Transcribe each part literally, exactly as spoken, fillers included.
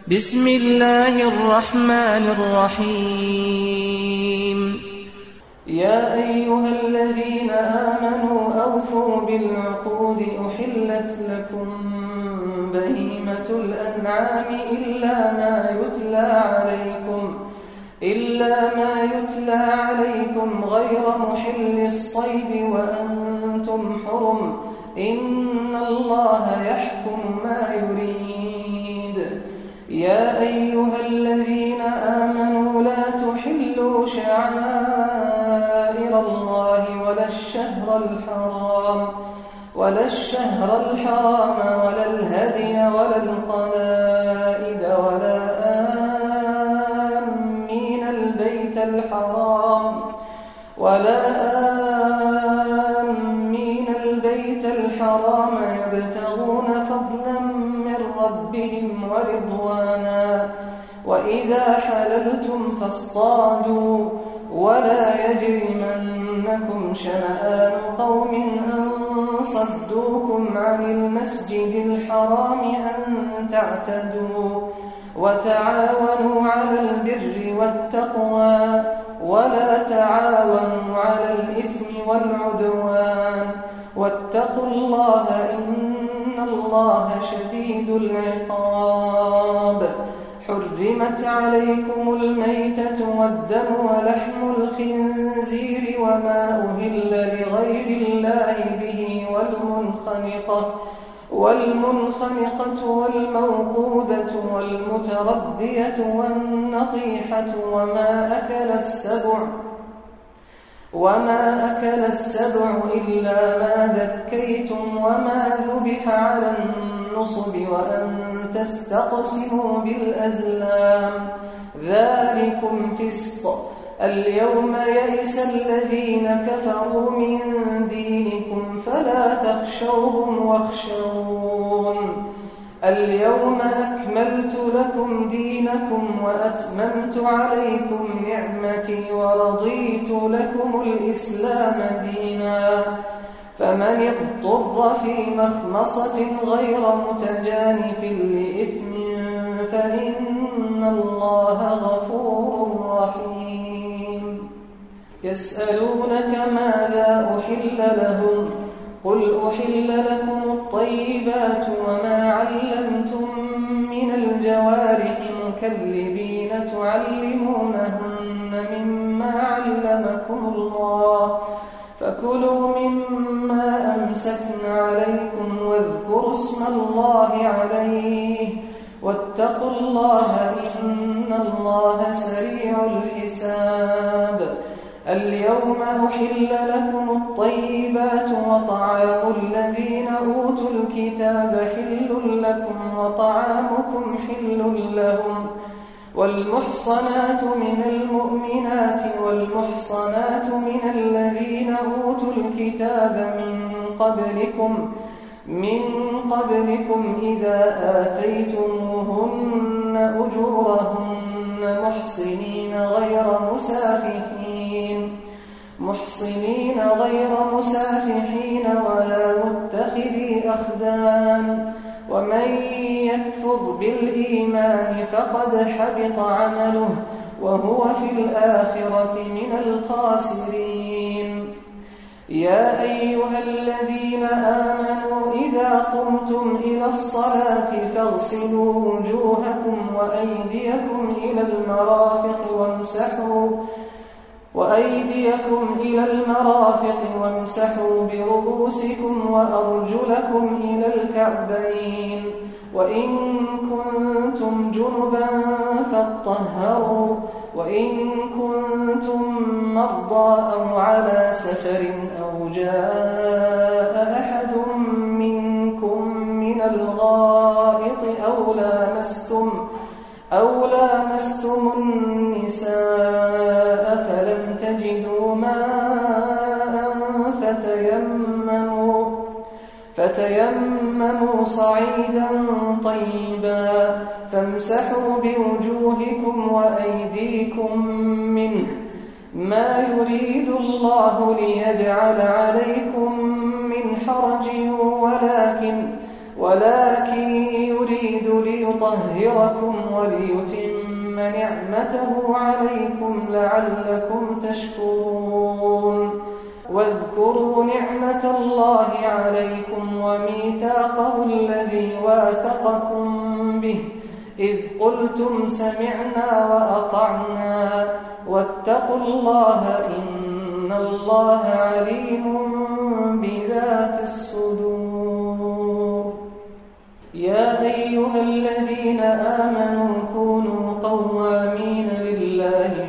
بسم الله الرحمن الرحيم. يا أيها الذين آمنوا أوفوا بالعقود أحلت لكم بهيمة الأنعام إلا ما يتلى عليكم إلا ما يتلى عليكم غير محل الصيد وأنتم حرم إن الله يحكم ما يريد. يا أيها الذين آمنوا لا تحلوا شعائر الله ولا الشهر الحرام ولا الشهر الحرام ولا الهدي ولا القلائد ولا آمين البيت الحرام ولا آمين البيت الحرام يبتغون فضلا من ربهم ورضوانا وإذا حللتم فاصطادوا ولا يجرمنكم شنآن قوم أن صدوكم عن المسجد الحرام أن تعتدوا وتعاونوا على البر والتقوى ولا تعاونوا على الإثم والعدوان واتقوا الله إن الله شديد العقاب. حرمت عليكم الميتة والدم ولحم الخنزير وما أهل لغير الله به والمنخنقة والمنخنقة والموقودة والمتردية والنطيحة وما أكل السبع وما أكل السبع إلا ما ذكيتم وما ذبح على النصب وأن تستقسموا بالأزلام ذلكم فسق. اليوم يئس الذين كفروا من دينكم فلا تخشوهم واخشون. اليوم أكملت لكم دينكم وأتممت عليكم نعمتي ورضيت لكم الإسلام دينا فمن اضطر في مخمصة غير متجانف لإثم فإن الله غفور رحيم. يسألونك ماذا أحل لهم قل أحل لكم الطيبات وما علمتم من الجوارح مكلبين تعلمونهن مما علمكم الله فكلوا مما أمسكن عليكم واذكروا اسم الله عليه واتقوا الله إن الله سريع الحساب. اليوم أحل لكم الطيبات وطعام الذين أوتوا الكتاب حل لكم وطعامكم حل لهم والمحصنات من المؤمنات والمحصنات من الذين أوتوا الكتاب من قبلكم من قبلكم إذا آتيتموهن أجورهن محصنين غير مسافحين محصنين غير مسافحين ولا متخذي أخدان ومن يكفر بالإيمان فقد حبط عمله وهو في الآخرة من الخاسرين. يا أيها الذين آمنوا إذا قمتم إلى الصلاة فاغسلوا وجوهكم وأيديكم إلى المرافق وامسحوا وأيديكم إلى المرافق وامسحوا برؤوسكم وأرجلكم إلى الكعبين وإن كنتم جنبا فاطهروا وإن كنتم مرضى أو على سفر أو جاء أحد منكم من الغائط أو لامستم أو لامستم النساء فلم تجدوا ماء فتيمموا فتيمموا صعيدا طيبا فامسحوا بوجوهكم وأيديكم منه ما يريد الله ليجعل عليكم من حرج ولكن ولكن يريد ليطهركم ليطهركم وليتم نعمته عليكم لعلكم تشكرون واذكروا نعمة الله عليكم وميثاقه الذي واثقكم به إذ قلتم سمعنا وأطعنا واتقوا الله إن الله عليم بذات الصدور. يا أيها الذين آمنوا كونوا قوامين لله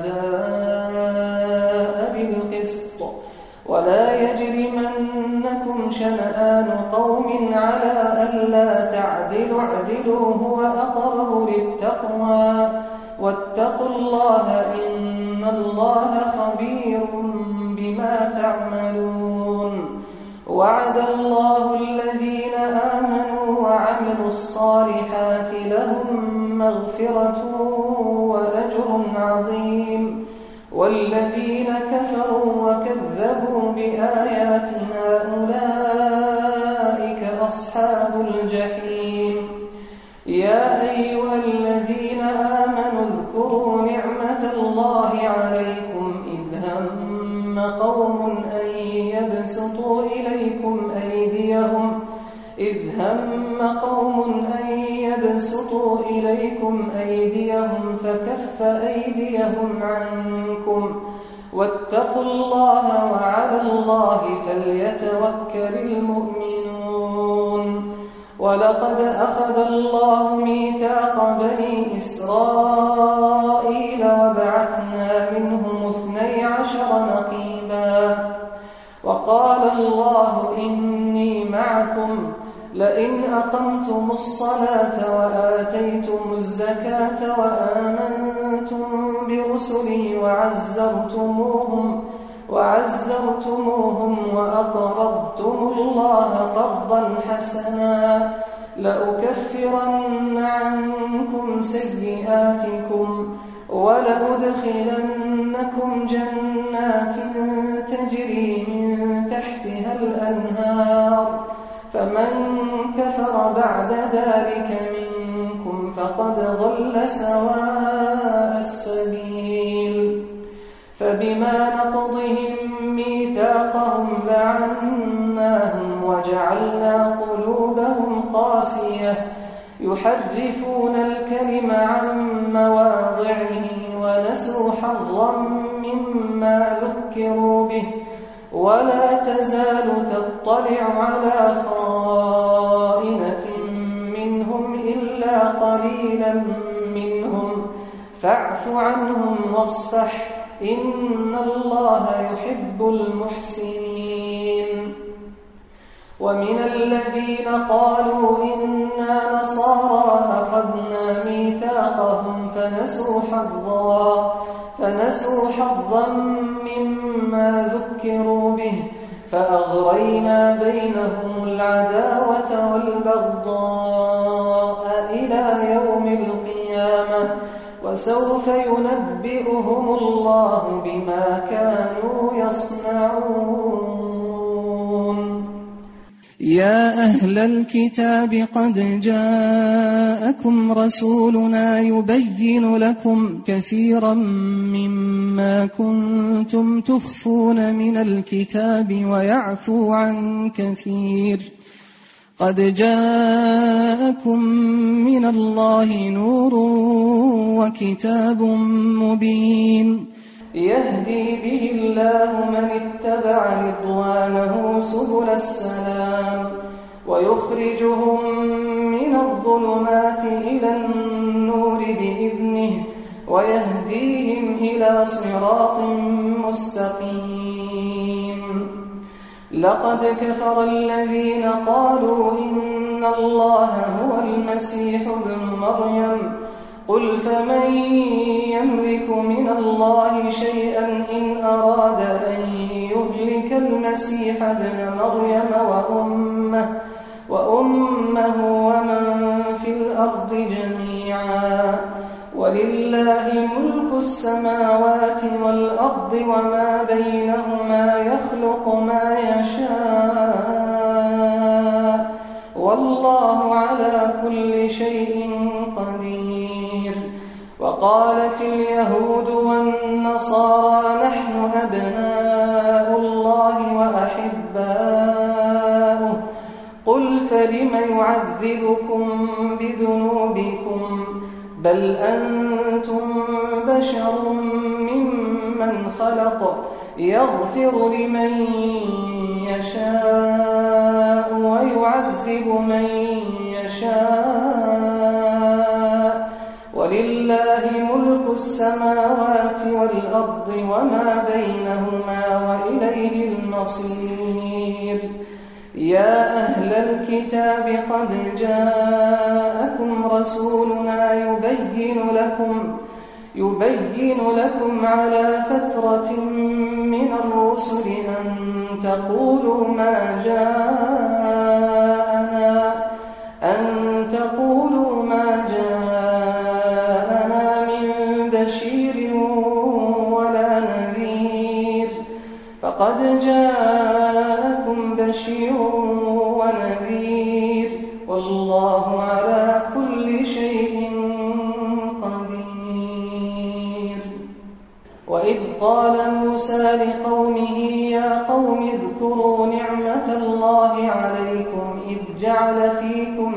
شهداء بالقسط ولا يجرمنكم شنآن قوم على ألا تعدلوا اعدلوا هو أقرب للتقوى واتقوا الله إن الله خبير بما تعملون. وعد الله الذين آمنوا وعملوا الصالحات لهم مغفرة وأجر عظيم والذين كفروا وكذبوا بآياتنا أولئك أصحاب الجحيم. يا أيها الذين آمنوا اذكروا نعمة الله عليكم إذ هم قوم أن يبسطوا إليكم أيديهم إذ هم قوم أن يبسطوا إليكم أيديهم فكف أيديهم عنكم واتقوا الله وعلى الله فليتوكل المؤمنون. ولقد أخذ الله ميثاق بني إسرائيل وبعثنا منهم اثني عشر نقيبا وقال الله إني معكم لئن أقمتم الصلاة وآتيتم الزكاة وآمنتم برسلي وعزرتموهم وعزرتموهم وأقرضتم الله قرضا حسنا لأكفرن عنكم سيئاتكم ولأدخلنكم جنات تجري من تحتها الأنهار فمن كفر بعد ذلك منكم فقد ضل سواء السبيل. فبما نقضهم ميثاقهم لعناهم وجعلنا قلوبهم قاسية يحرفون الكلم عن مواضعه ونسوا حظا مما ذكروا به ولا تزال تطلع على خائنة منهم إلا قليلا منهم فاعف عنهم واصفح إن الله يحب المحسنين. ومن الذين قالوا إنا نصارى أخذنا ميثاقهم فنسوا حظا فنسوا حظا مما ذكروا به فأغرينا بينهم العداوة والبغضاء إلى يوم القيامة وسوف ينبئهم الله بما كانوا يصنعون. يا أهل الكتاب قد جاءكم رسولنا يبين لكم كثيرا مما كنتم تخفون من الكتاب ويعفو عن كثير قد جاءكم من الله نور وكتاب مبين يهدي به الله من اتبع رضوانه سبل السلام ويخرجهم من الظلمات إلى النور بإذنه ويهديهم إلى صراط مستقيم. لقد كفر الذين قالوا إن الله هو المسيح ابن مريم قل فمن يملك من الله شيئا إن أراد أن يهلك المسيح ابن مريم وأمه, وأمه ومن في الأرض جميعا ولله ملك السماوات والأرض وما بينهما يخلق ما يشاء والله على كل شيء قدير. وقالت اليهود والنصارى نحن أبناء الله وأحباؤه قل فلم يعذبكم بذنوبكم بل أنتم بشر ممن خلق يغفر لمن يشاء ويعذب من يشاء ولله ملك السماوات والأرض وما بينهما وإليه المصير. يا أهل الكتاب قد جاءكم رسولنا يبين لكم يبين لكم على فترة من الرسل أن تقولوا ما جاءنا أن تقولوا ما جاءنا من بشير ولا نذير فقد جاءكم بشير ونذير والله على كل شيء قدير. وإذ قال موسى لقومه يا قوم اذكروا نعمة الله عليكم إذ جعل فيكم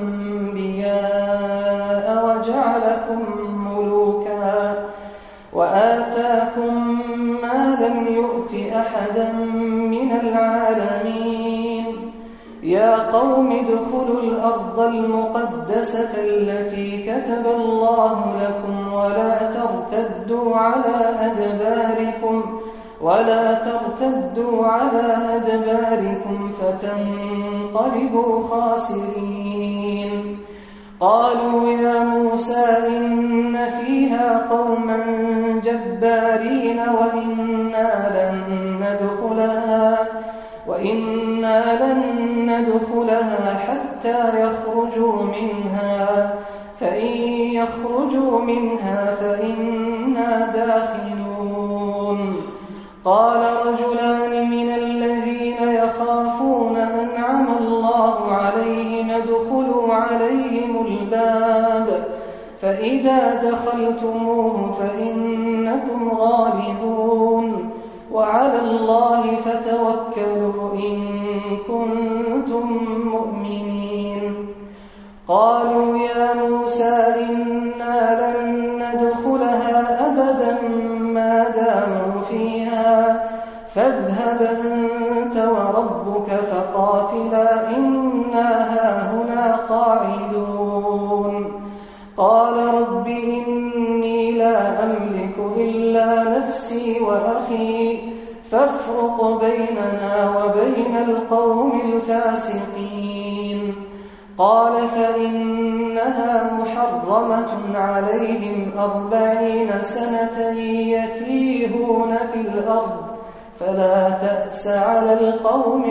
أنبياء وجعلكم ملوكا وآتاكم ما لم يؤت أحدا من العالمين. يا قوم ادخلوا الأرض المقدسة التي كتب الله لكم ولا ترتدوا على أدباركم ولا ترتدوا على أدباركم فتنقلبوا خاسرين. قالوا يا موسى إن فيها قوما جبارين وإنا لن ندخلها وإنا لن ندخلها حتى يخرجوا منها فإن يخرجوا منها فإنا داخلون. قال رجلان من الذين يخافون أنعم الله عليهم ادخلوا عليهم الباب فإذا دخلتموه فإنكم غالبون وعلى الله فتوكلوا إن كنتم مؤمنين. قالوا يا موسى إنا لن ندخلها أبدا ما داموا فيها فاذهب أنت وربك فقاتلا إنا هاهنا قاعدون. قال رب إني لا أملك إلا نفسي وأخي فافرق بيننا وبين القوم الفاسقين. قال فإنها محرمة عليهم أربعين سنة يتيهون في الأرض فلا تأس على القوم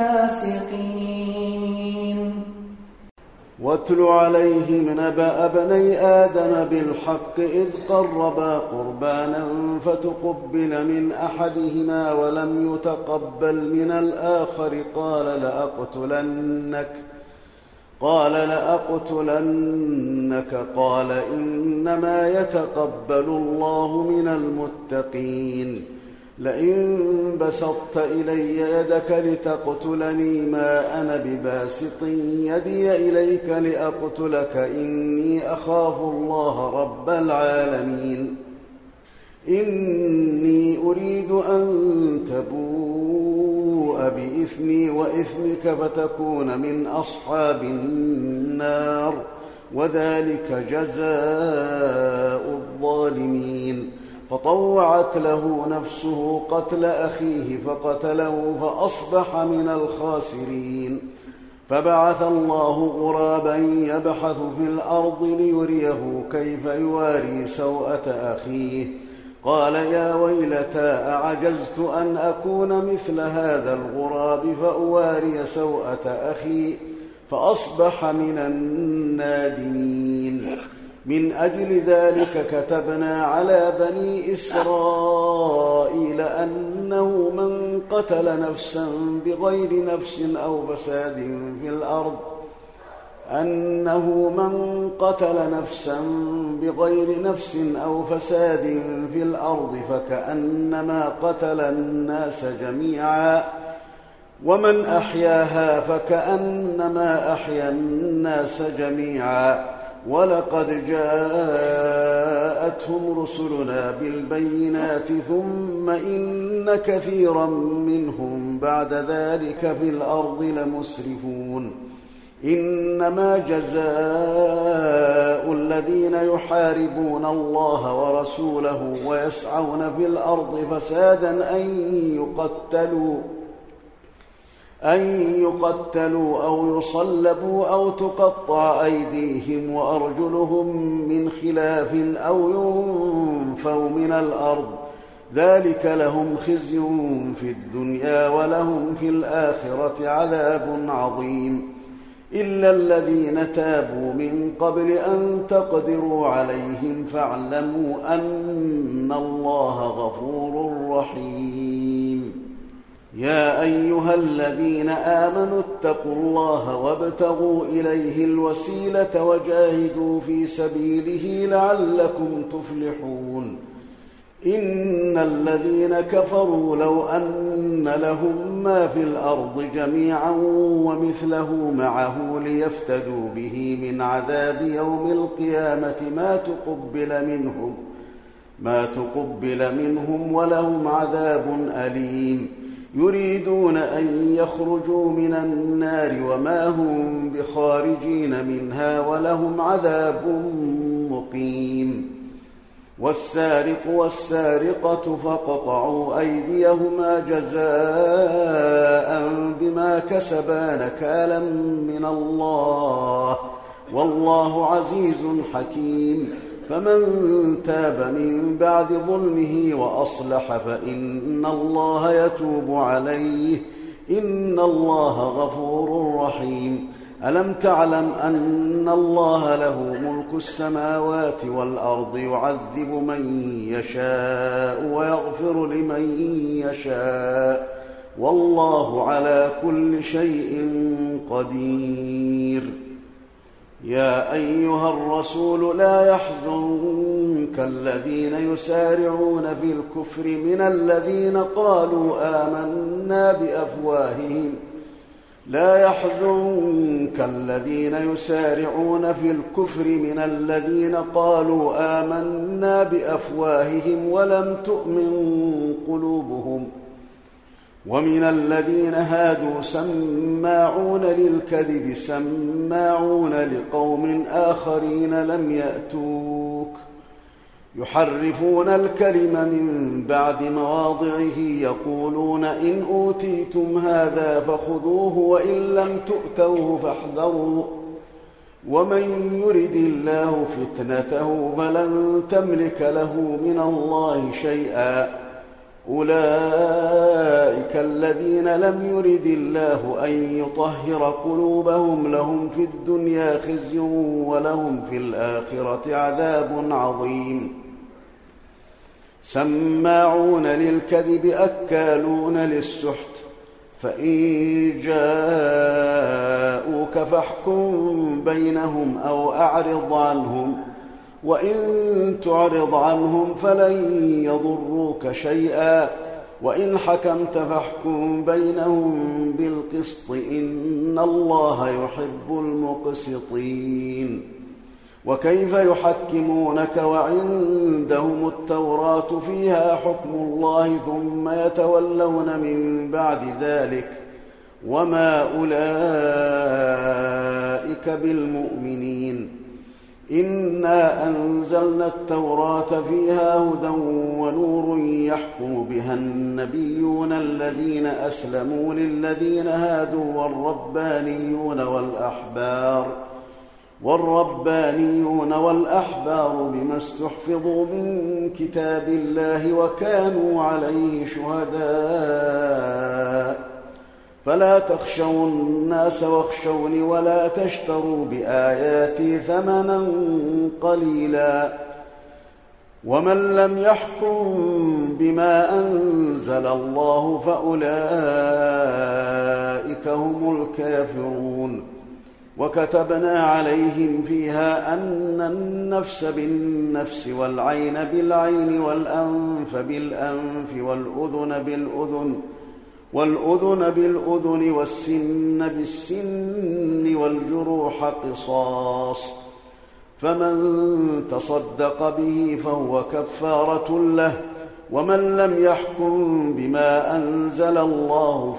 الفاسقين. واتل عليهم نبأ ابني آدم بالحق إذ قربا قربانا فتقبل من أحدهما ولم يتقبل من الآخر قال لأقتلنك قال لأقتلنك قال إنما يتقبل الله من المتقين. لئن بسطت إلي يدك لتقتلني ما أنا بباسط يدي إليك لأقتلك إني أخاف الله رب العالمين. إني أريد أن تبوء بإثمي وإثمك فتكون من أصحاب النار وذلك جزاء الظالمين. فطوعت له نفسه قتل أخيه فقتله فأصبح من الخاسرين. فبعث الله غرابا يبحث في الأرض ليريه كيف يواري سوءة أخيه قال يا ويلتى أعجزت أن أكون مثل هذا الغراب فأواري سوءة أخي فأصبح من النادمين. من أجل ذلك كتبنا على بني إسرائيل أنه من قتل نفسا بغير نفس أو فساد في الأرض أنه من قتل نفسا بغير نفس أو فساد في الأرض فكأنما قتل الناس جميعا ومن أحياها فكأنما أحيا الناس جميعا ولقد جاءتهم رسلنا بالبينات ثم إن كثيرا منهم بعد ذلك في الأرض لمسرفون إنما جزاء الذين يحاربون الله ورسوله ويسعون في الأرض فسادا أن يقتلوا أن يقتلوا أو يصلبوا أو تقطع أيديهم وأرجلهم من خلاف أو ينفوا من الأرض ذلك لهم خزي في الدنيا ولهم في الآخرة عذاب عظيم إلا الذين تابوا من قبل أن تقدروا عليهم فاعلموا أن الله غفور رحيم يا أيها الذين آمنوا اتقوا الله وابتغوا إليه الوسيلة وجاهدوا في سبيله لعلكم تفلحون إن الذين كفروا لو أن لهم ما في الأرض جميعا ومثله معه ليفتدوا به من عذاب يوم القيامة ما تقبل منهم ما تقبل منهم ولهم عذاب أليم يريدون أن يخرجوا من النار وما هم بخارجين منها ولهم عذاب مقيم والسارق والسارقة فاقطعوا أيديهما جزاء بما كسبا نكالا من الله والله عزيز حكيم فمن تاب من بعد ظلمه وأصلح فإن الله يتوب عليه إن الله غفور رحيم ألم تعلم أن الله له ملك السماوات والأرض يعذب من يشاء ويغفر لمن يشاء والله على كل شيء قدير يا أيها الرسول لا يحزنك الذين يسارعون في الكفر من الذين قالوا آمنا بأفواههم لا يحزنك الذين يسارعون في الكفر من الذين قالوا آمنا بأفواههم ولم تؤمن قلوبهم ومن الذين هادوا سماعون للكذب سماعون لقوم آخرين لم يأتوك يحرفون الكلم من بعد مواضعه يقولون إن أوتيتم هذا فخذوه وإن لم تؤتوه فاحذروا ومن يرد الله فتنته فلن تملك له من الله شيئا أولئك الذين لم يرد الله أن يطهر قلوبهم لهم في الدنيا خزي ولهم في الآخرة عذاب عظيم سماعون للكذب أكالون للسحت فإن جاءوك فاحكم بينهم أو أعرض عنهم وإن تعرض عنهم فلن يضروك شيئا وإن حكمت فاحكم بينهم بالقسط إن الله يحب المقسطين وكيف يحكمونك وعندهم التوراة فيها حكم الله ثم يتولون من بعد ذلك وما أولئك بالمؤمنين إنا أنزلنا التوراة فيها هدى ونور يحكم بها النبيون الذين أسلموا للذين هادوا والربانيون والأحبار والربانيون والأحبار بما استحفظوا من كتاب الله وكانوا عليه شهداء فلا تخشوا الناس واخشوني ولا تشتروا بآياتي ثمنا قليلا ومن لم يحكم بما أنزل الله فأولئك هم الكافرون وكتبنا عليهم فيها أن النفس بالنفس والعين بالعين والأنف بالأنف والأذن بالأذن والأذن بالأذن والسن بالسن والجروح قصاص، فمن تصدق به فهو كفارة له، ومن لم يحكم بما أنزل الله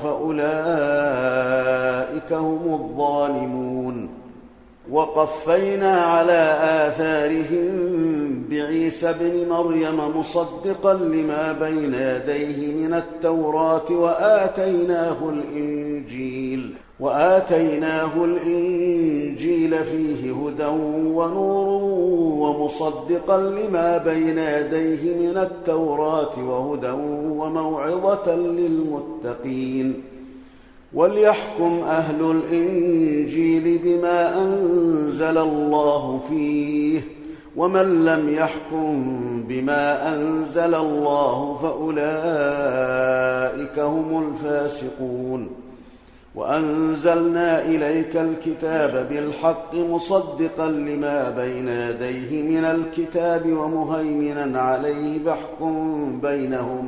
فأولئك هم الظالمون. وقفينا على آثارهم بعيسى ابن مريم مصدقا لما بين يديه من التوراة وآتيناه الإنجيل وآتيناه الإنجيل فيه هدى ونور ومصدقا لما بين يديه من التوراة وهدى وموعظة للمتقين. وليحكم أهل الإنجيل بما أنزل الله فيه، ومن لم يحكم بما أنزل الله فأولئك هم الفاسقون. وأنزلنا إليك الكتاب بالحق مصدقا لما بين يديه من الكتاب ومهيمنا عليه فاحكم بينهم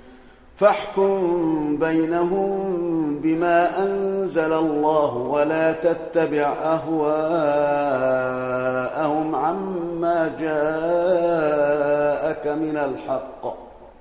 فاحكم بينهم بما أنزل الله، ولا تتبع أهواءهم عما جاءك من الحق،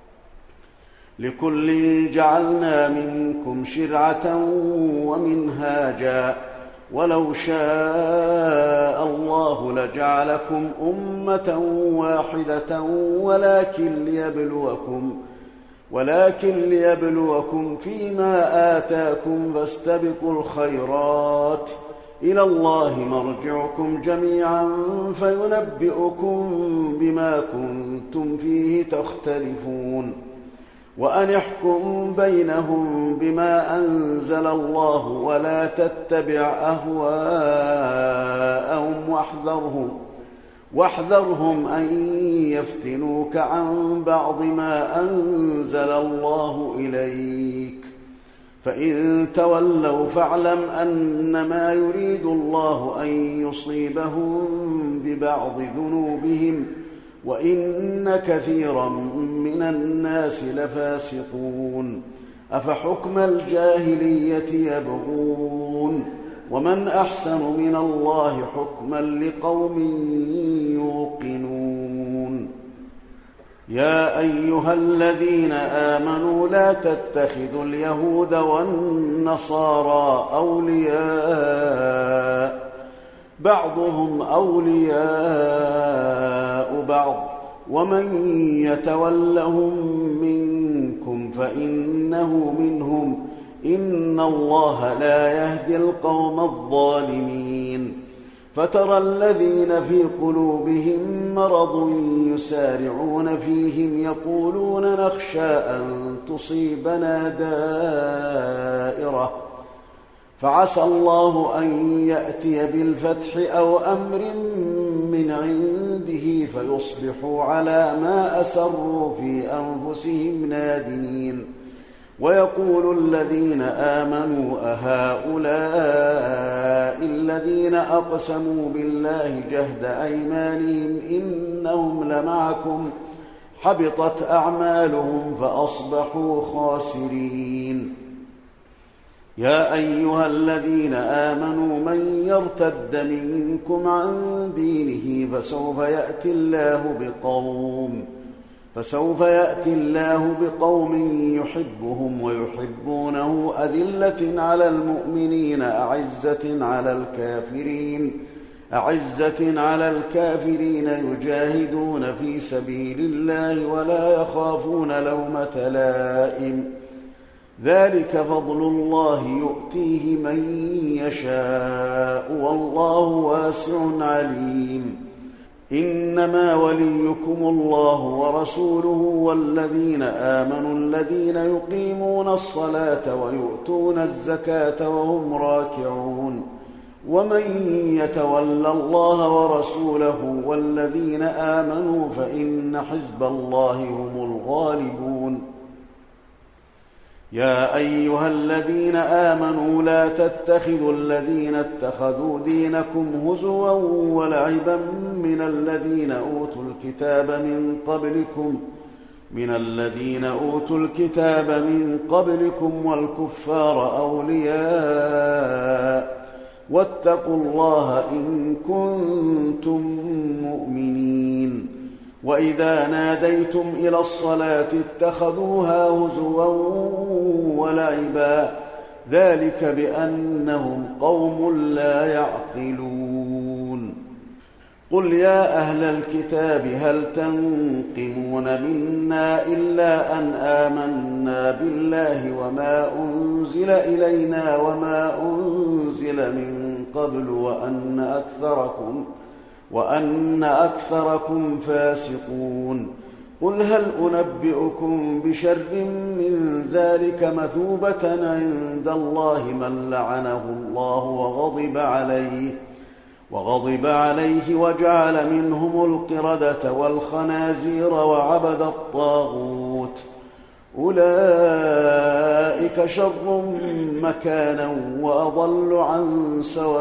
لكل جعلنا منكم شرعة ومنهاجا، ولو شاء الله لجعلكم أمة واحدة ولكن ليبلوكم ولكن ليبلوكم فيما آتاكم، فاستبقوا الخيرات، إلى الله مرجعكم جميعا فينبئكم بما كنتم فيه تختلفون. وأن احكم بينهم بما أنزل الله، ولا تتبع أهواءهم واحذرهم واحذرهم أن يفتنوك عن بعض ما أنزل الله إليك، فإن تولوا فاعلم أنما يريد الله أن يصيبهم ببعض ذنوبهم، وإن كثيرا من الناس لفاسقون. أفحكم الجاهلية يبغون، ومن أحسن من الله حكما لقوم يوقنون. يا أيها الذين آمنوا لا تتخذوا اليهود والنصارى أولياء، بعضهم أولياء بعض، ومن يتولهم منكم فإنه منهم، إن الله لا يهدي القوم الظالمين. فترى الذين في قلوبهم مرض يسارعون فيهم يقولون نخشى أن تصيبنا دائرة، فعسى الله أن يأتي بالفتح أو أمر من عنده فيصبحوا على ما أسروا في أنفسهم نادمين. ويقول الذين آمنوا أهؤلاء الذين أقسموا بالله جهد أيمانهم إنهم لمعكم، حبطت أعمالهم فأصبحوا خاسرين. يا أيها الذين آمنوا من يرتد منكم عن دينه فسوف يأتي الله بقوم فسوف يأتي الله بقوم يحبهم ويحبونه أذلة على المؤمنين أعزة على الكافرين أعزة على الكافرين يجاهدون في سبيل الله ولا يخافون لومة لائم، ذلك فضل الله يؤتيه من يشاء والله واسع عليم. إنما وليكم الله ورسوله والذين آمنوا الذين يقيمون الصلاة ويؤتون الزكاة وهم راكعون، ومن يتول الله ورسوله والذين آمنوا فإن حزب الله هم الغالبون. يا أيها الذين آمنوا لا تتخذوا الذين اتخذوا دينكم هزوا ولعبا من الذين أوتوا الكتاب من قبلكم من الذين أوتوا الكتاب من قبلكم والكفار أولياء واتقوا الله إن كنتم مؤمنين. وإذا ناديتم إلى الصلاة اتخذوها هزوا ولعبا ذلك بأنهم قوم لا يعقلون. قل يا أهل الكتاب هل تنقمون منا إلا أن آمنا بالله وما أنزل إلينا وما أنزل من قبل وأن أكثركم وأن أكثركم فاسقون. قل هل أنبئكم بشر من ذلك مثوبة عند الله من لعنه الله وغضب عليه وغضب عليه وجعل منهم القردة والخنازير وعبد الطاغوت أولئك شر مكانا وأضل عن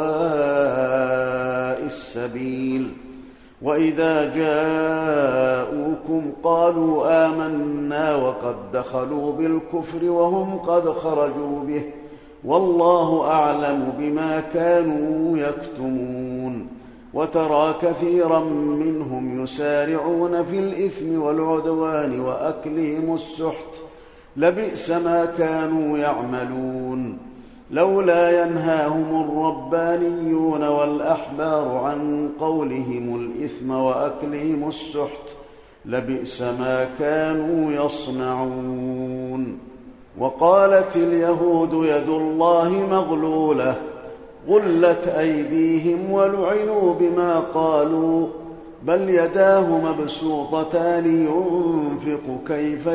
سواء السبيل. وإذا جاءوكم قالوا آمنا وقد دخلوا بالكفر وهم قد خرجوا به والله أعلم بما كانوا يكتمون. وترى كثيرا منهم يسارعون في الإثم والعدوان وأكلهم السحت لبئس ما كانوا يعملون. لولا ينهاهم الربانيون والأحبار عن قولهم الإثم وأكلهم السحت لبئس ما كانوا يصنعون. وقالت اليهود يد الله مغلولة غلت أيديهم ولعنوا بما قالوا بل يداه مبسوطتان ينفق كيف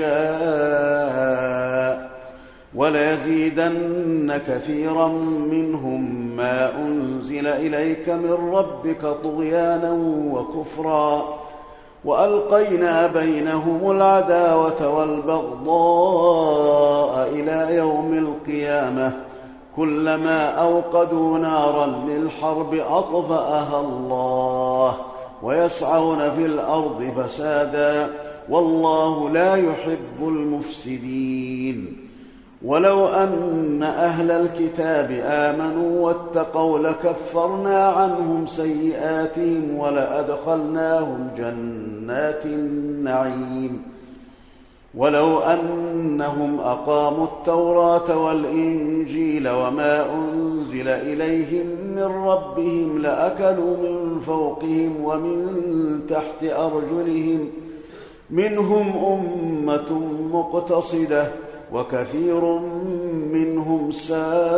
يشاء وليزيدن كثيرا منهم ما أنزل إليك من ربك طغيانا وكفرا وألقينا بينهم العداوة والبغضاء إلى يوم القيامة كلما أوقدوا نارا للحرب أطفأها الله ويسعون في الأرض فسادا والله لا يحب المفسدين. ولو أن أهل الكتاب آمنوا واتقوا لكفرنا عنهم سيئاتهم ولأدخلناهم جنات النعيم. ولو أنهم أقاموا التوراة والإنجيل وما أنزل إليهم من ربهم لأكلوا من فوقهم ومن تحت أرجلهم منهم أمة مقتصدة وكثير منهم ساء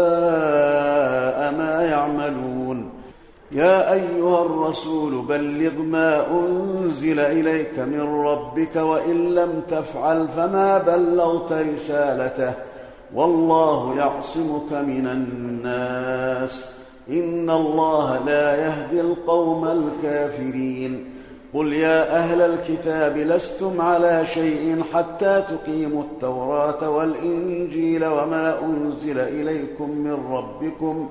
ما يعملون. يا أيها الرسول بلغ ما أنزل إليك من ربك وإن لم تفعل فما بلغت رسالته والله يعصمك من الناس إن الله لا يهدي القوم الكافرين. قل يا أهل الكتاب لستم على شيء حتى تقيموا التوراة والإنجيل وما أنزل إليكم من ربكم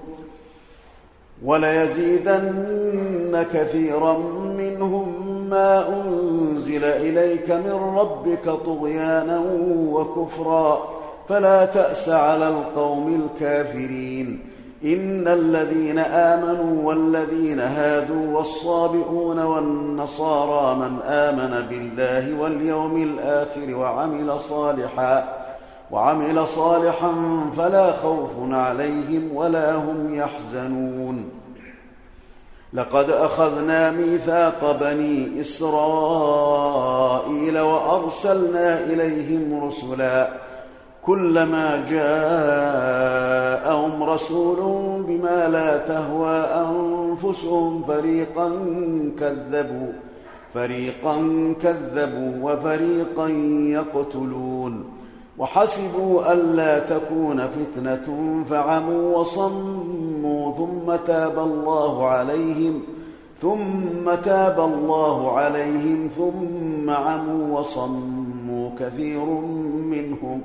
وليزيدن كثيرا منهم ما أنزل إليك من ربك طغيانا وكفرا فلا تأس على القوم الكافرين. إن الذين آمنوا والذين هادوا والصابئون والنصارى من آمن بالله واليوم الآخر وعمل صالحا وعمل صالحا فلا خوف عليهم ولا هم يحزنون. لقد أخذنا ميثاق بني إسرائيل وأرسلنا إليهم رسلا كلما جاءهم رسول بما لا تهوى أنفسهم فريقا كذبوا فريقا كذبوا وفريقا يقتلون. وحسبوا ألا تكون فتنة فعموا وصموا ثم تاب الله عليهم ثم تاب الله عليهم ثم عموا وصموا كثير منهم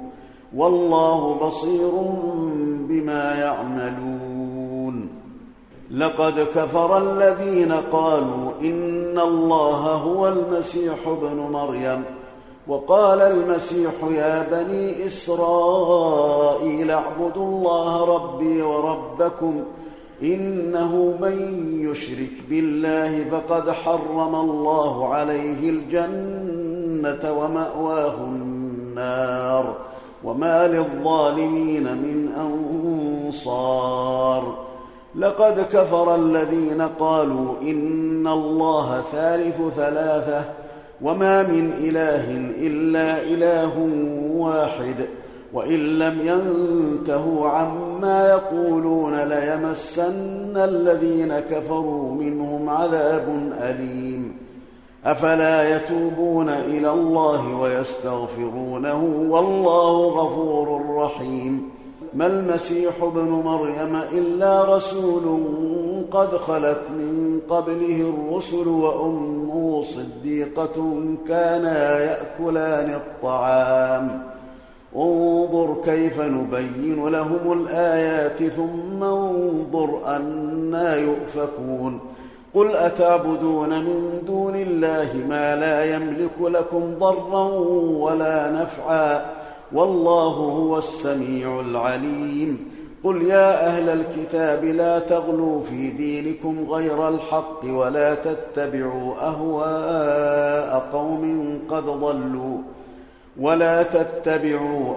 والله بصير بما يعملون. لقد كفر الذين قالوا إن الله هو المسيح ابن مريم، وقال المسيح يا بني إسرائيل اعبدوا الله ربي وربكم إنه من يشرك بالله فقد حرم الله عليه الجنة ومأواه النار وما للظالمين من أنصار. لقد كفر الذين قالوا إن الله ثالث ثلاثة وما من إله إلا إله واحد وإن لم ينتهوا عما يقولون ليمسن الذين كفروا منهم عذاب أليم. أفلا يتوبون إلى الله ويستغفرونه والله غفور رحيم. ما المسيح ابن مريم إلا رسول قد خلت من قبله الرسل وأمه صديقة كانا يأكلان الطعام. انظر كيف نبين لهم الآيات ثم انظر أنى يؤفكون. قل أتعبدون من دون الله ما لا يملك لكم ضرا ولا نفعا والله هو السميع العليم. قل يا أهل الكتاب لا تغلوا في دينكم غير الحق ولا تتبعوا أهواء قوم قد ضلوا ولا تتبعوا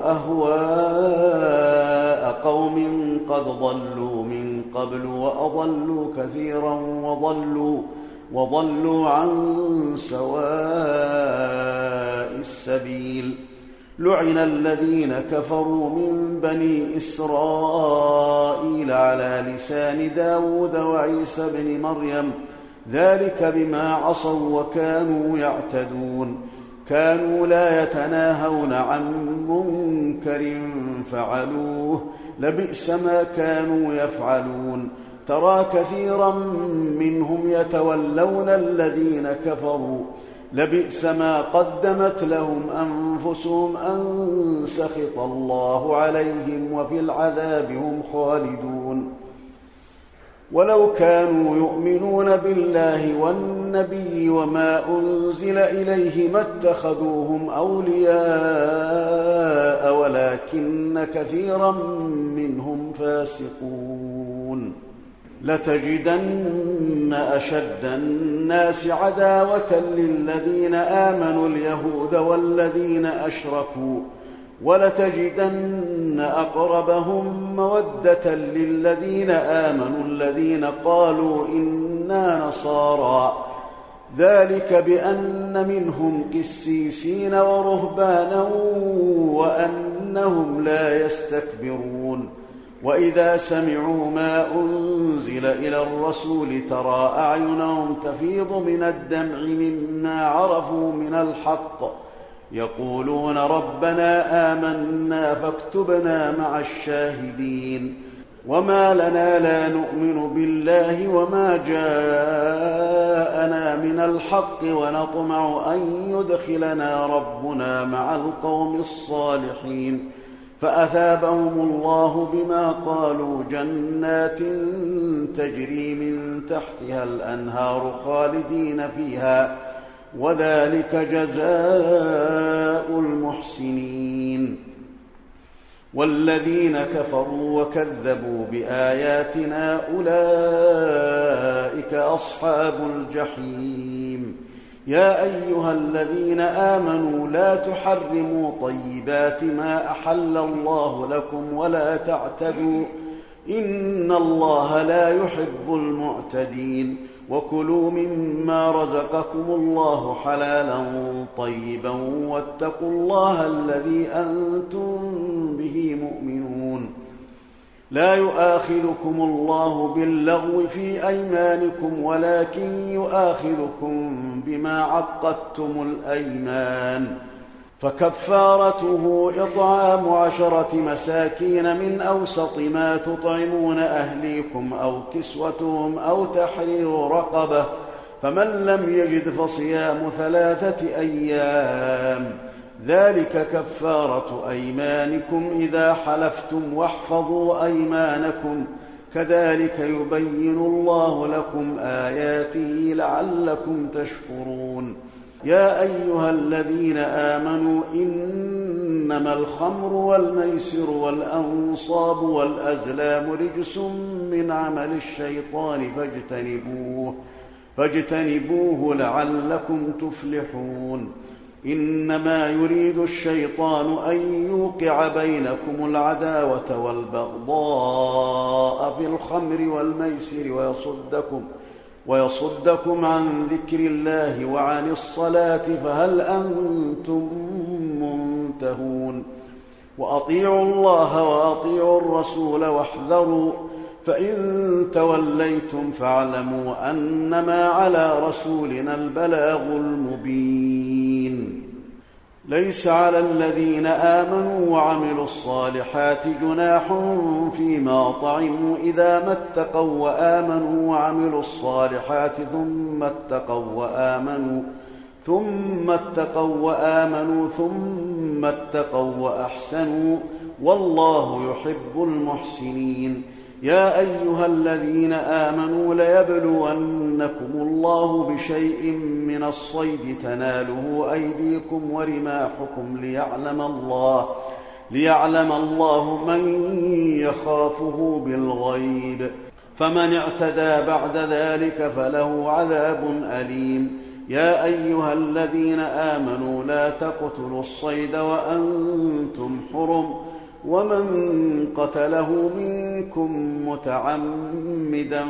أهواء قوم قد ضلوا من قبل وأضلوا كثيرا وضلوا وضلوا عن سواء السبيل. لعن الذين كفروا من بني إسرائيل على لسان داود وعيسى بن مريم ذلك بما عصوا وكانوا يعتدون. كانوا لا يتناهون عن منكر فعلوه لبئس ما كانوا يفعلون. ترى كثيرا منهم يتولون الذين كفروا لبئس ما قدمت لهم أنفسهم أن سخط الله عليهم وفي العذاب هم خالدون. ولو كانوا يؤمنون بالله والنبي وما أنزل إليه ما اتخذوهم أولياء ولكن كثيرا منهم فاسقون. لتجدن أشد الناس عداوة للذين آمنوا اليهود والذين أشركوا ولتجدن أقربهم مودة للذين آمنوا الذين قالوا إنا نصارى ذلك بأن منهم قسيسين ورهبانا وأنهم لا يستكبرون. وإذا سمعوا ما أنزل إلى الرسول ترى أعينهم تفيض من الدمع مما عرفوا من الحق يقولون ربنا آمنا فاكتبنا مع الشاهدين. وما لنا لا نؤمن بالله وما جاءنا من الحق ونطمع أن يدخلنا ربنا مع القوم الصالحين. فأثابهم الله بما قالوا جنات تجري من تحتها الأنهار خالدين فيها وذلك جزاء المحسنين. والذين كفروا وكذبوا بآياتنا أولئك أصحاب الجحيم. يا أيها الذين آمنوا لا تحرموا طيبات ما أحل الله لكم ولا تعتدوا إن الله لا يحب المعتدين. وكلوا مما رزقكم الله حلالا طيبا واتقوا الله الذي أنتم به مؤمنون. لا يؤاخذكم الله باللغو في أيمانكم ولكن يؤاخذكم بما عقدتم الأيمان. فكفارته إطعام عشرة مساكين من أوسط ما تطعمون أهليكم أو كسوتهم أو تحرير رقبة فمن لم يجد فصيام ثلاثة أيام ذلك كفارة أيمانكم إذا حلفتم واحفظوا أيمانكم كذلك يبين الله لكم آياته لعلكم تشكرون يا أيها الذين آمنوا إنما الخمر والميسر والأنصاب والأزلام رجس من عمل الشيطان فاجتنبوه فاجتنبوه لعلكم تفلحون إنما يريد الشيطان أن يوقع بينكم العداوة والبغضاء في الخمر والميسر ويصدكم ويصدكم عن ذكر الله وعن الصلاة فهل أنتم منتهون وأطيعوا الله وأطيعوا الرسول واحذروا فإن توليتم فاعلموا أنما على رسولنا البلاغ المبين ليس على الذين آمنوا وعملوا الصالحات جناح فيما طعموا إذا ما اتقوا وآمنوا وعملوا الصالحات ثم اتقوا وآمنوا ثم اتقوا وآمنوا ثم اتقوا وأحسنوا والله يحب المحسنين يا أيها الذين آمنوا ليبلونكم الله بشيء من الصيد تناله أيديكم ورماحكم ليعلم الله ليعلم الله من يخافه بالغيب فمن اعتدى بعد ذلك فله عذاب أليم يا أيها الذين آمنوا لا تقتلوا الصيد وأنتم حرم ومن قتله منكم متعمدا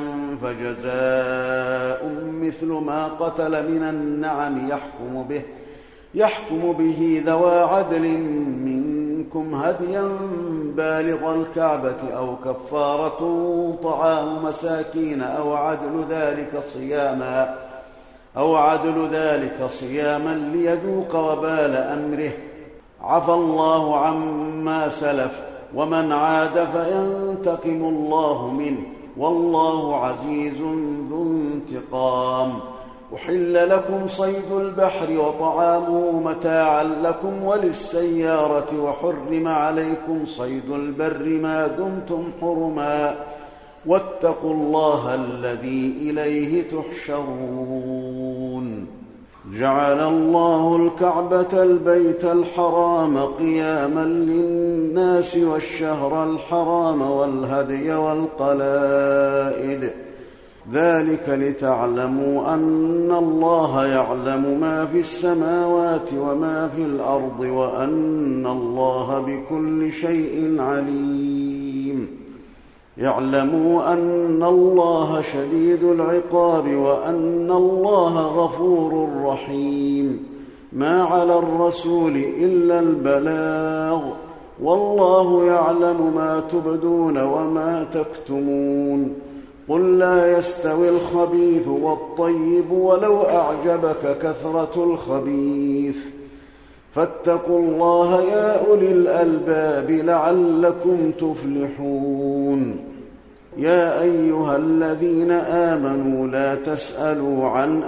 فجزاء مثل ما قتل من النعم يحكم به يحكم به ذوى عدل منكم هديا بالغ الكعبة أو كفارة طعام مساكين أو عدل ذلك صياما أو عدل ذلك صياما ليذوق وبال أمره عفى الله عما سلف ومن عاد فينتقم الله منه والله عزيز ذو انتقام أحل لكم صيد البحر وطعامه متاعا لكم وللسيارة وحرم عليكم صيد البر ما دمتم حرما واتقوا الله الذي إليه تحشرون جعل الله الكعبة البيت الحرام قياما للناس والشهر الحرام والهدي والقلائد ذلك لتعلموا أن الله يعلم ما في السماوات وما في الأرض وأن الله بكل شيء عليم يعلموا أن الله شديد العقاب وأن الله غفور رحيم ما على الرسول إلا البلاغ والله يعلم ما تبدون وما تكتمون قل لا يستوي الخبيث والطيب ولو أعجبك كثرة الخبيث فاتقوا الله يا أولي الألباب لعلكم تفلحون يا أيها الذين آمنوا لا تسألوا عن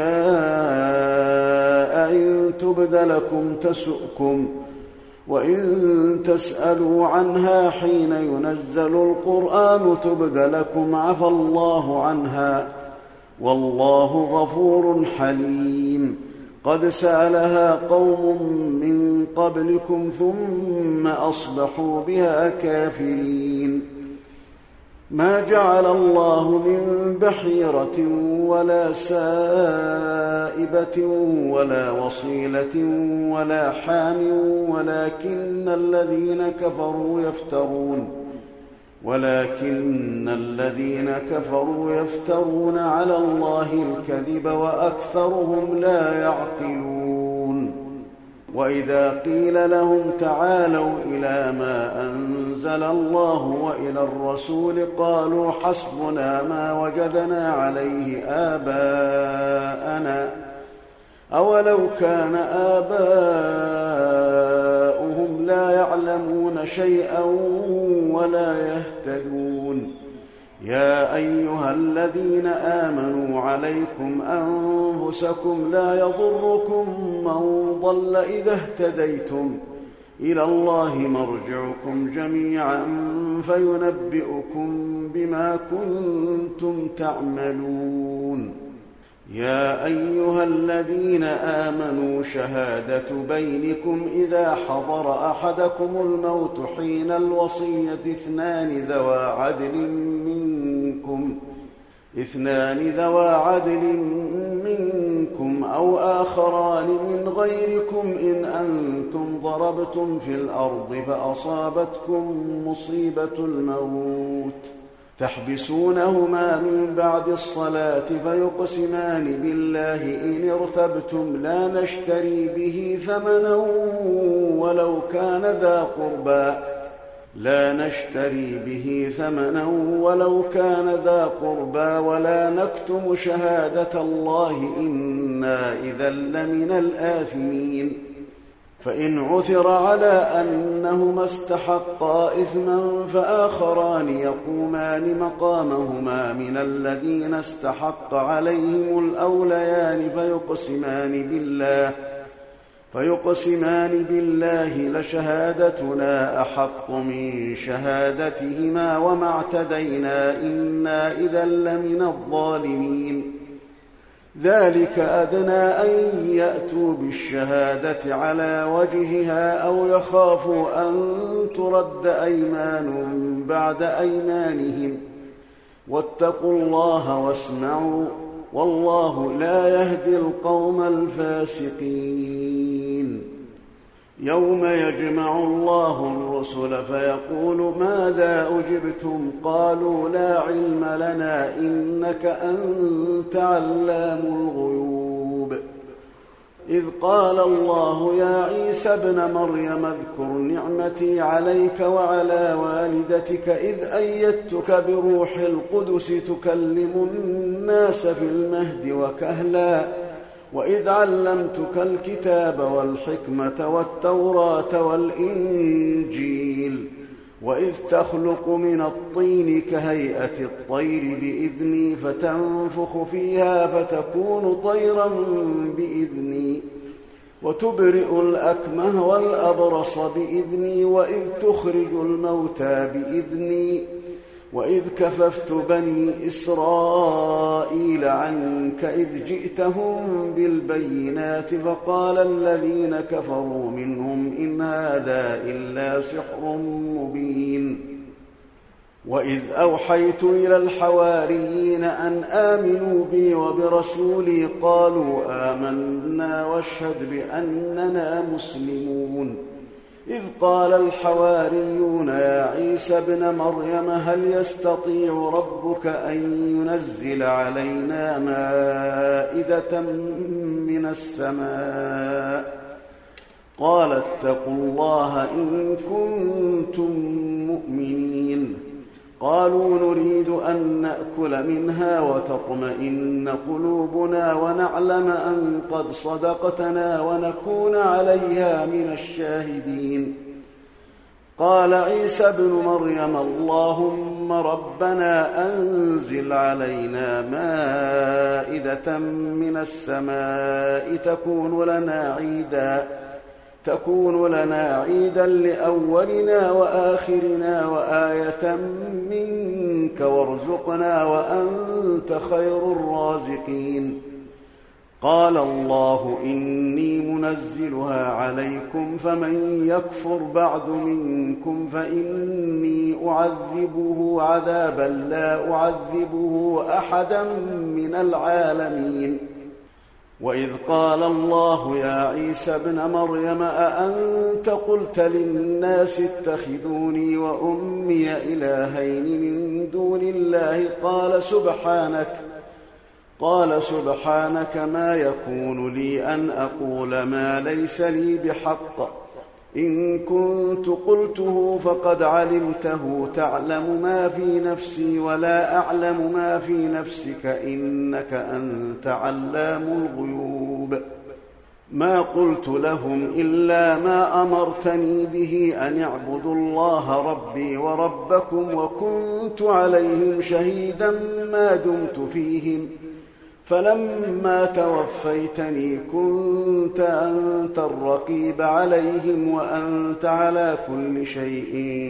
أشياء إن تبد لكم تسؤكم وإن تسألوا عنها حين ينزل القرآن تبد لكم عفى الله عنها والله غفور حليم قد سألها قوم من قبلكم ثم أصبحوا بها كافرين ما جعل الله من بحيرة ولا سائبة ولا وصيلة ولا حام ولكن الذين كفروا يفترون ولكن الذين كفروا يفترون على الله الكذب وأكثرهم لا يعقلون وإذا قيل لهم تعالوا إلى ما أنزل الله وإلى الرسول قالوا حسبنا ما وجدنا عليه آباءنا أولو كان آباؤهم لا يعلمون شيئا ولا يهتدون يا أيها الذين آمنوا عليكم أنفسكم رؤوسكم لا يضركم من ضل إذا اهتديتم إلى الله مرجعكم جميعا فينبئكم بما كنتم تعملون. يا أيها الذين آمنوا شهادة بينكم إذا حضر أحدكم الموت حين الوصية اثنان ذوى عدل منكم اثنان ذوى عدل منكم أو آخران من غيركم إن أنتم ضربتم في الأرض فأصابتكم مصيبة الموت تحبسونهما من بعد الصلاة فيقسمان بالله إن ارتبتم لا نشتري به ثمنا ولو كان ذا قربى لا نشتري به ثمنا ولو كان ذا قربى ولا نكتم شهادة الله إنا إذا لمن الآثمين. فإن عثر على أنهما استحقا إثما فآخران يقومان مقامهما من الذين استحق عليهم الأوليان فيقسمان بالله فيقسمان بالله لشهادتنا أحق من شهادتهما وما اعتدينا إنا إذا لمن الظالمين. ذلك أدنى أن يأتوا بالشهادة على وجهها أو يخافوا أن ترد أيمان بعد أيمانهم واتقوا الله واسمعوا والله لا يهدي القوم الفاسقين. يوم يجمع الله الرسل فيقول ماذا أجبتم قالوا لا علم لنا إنك أنت علام الغيوب. إذ قال الله يا عيسى ابن مريم اذكر نعمتي عليك وعلى والدتك إذ أيدتك بروح القدس تكلم الناس في المهد وكهلا وإذ علمتك الكتاب والحكمة والتوراة والإنجيل وإذ تخلق من الطين كهيئة الطير بإذني فتنفخ فيها فتكون طيرا بإذني وتبرئ الأكمه والأبرص بإذني وإذ تخرج الموتى بإذني وإذ كففت بني إسرائيل عنك إذ جئتهم بالبينات فقال الذين كفروا منهم إن هذا إلا سحر مبين. وإذ أوحيت إلى الحواريين أن آمنوا بي وبرسولي قالوا آمنا واشهد بأننا مسلمون. إذ قال الحواريون يا عيسى ابن مريم هل يستطيع ربك أن ينزل علينا مائدة من السماء قال اتقوا الله إن كنتم مؤمنين. قالوا نريد أن نأكل منها وتطمئن قلوبنا ونعلم أن قد صدقتنا ونكون عليها من الشاهدين. قال عيسى ابن مريم اللهم ربنا أنزل علينا مائدة من السماء تكون لنا عيدا تكون لنا عيدا لأولنا وآخرنا وآية منك وارزقنا وأنت خير الرازقين. قال الله إني منزلها عليكم فمن يكفر بعد منكم فإني أعذبه عذابا لا أعذبه أحدا من العالمين. وإذ قال الله يا عيسى ابن مريم أأنت قلت للناس اتخذوني وأمي إلهين من دون الله قال سبحانك قال سبحانك ما يكون لي أن أقول ما ليس لي بحق إن كنت قلته فقد علمته تعلم ما في نفسي ولا أعلم ما في نفسك إنك أنت علام الغيوب. ما قلت لهم إلا ما أمرتني به أن اعبدوا الله ربي وربكم وكنت عليهم شهيدا ما دمت فيهم فلما توفيتني كنت أنت الرقيب عليهم وأنت على كل شيء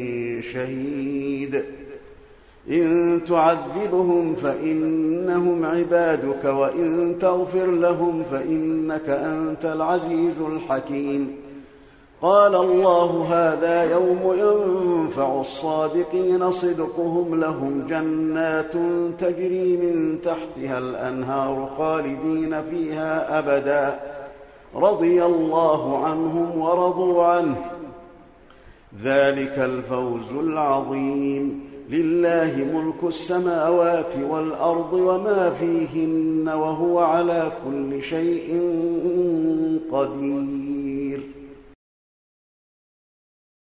شهيد إن تعذبهم فإنهم عبادك وإن تغفر لهم فإنك أنت العزيز الحكيم قال الله هذا يوم ينفع الصادقين صدقهم لهم جنات تجري من تحتها الأنهار خالدين فيها أبدا رضي الله عنهم ورضوا عنه ذلك الفوز العظيم لله ملك السماوات والأرض وما فيهن وهو على كل شيء قدير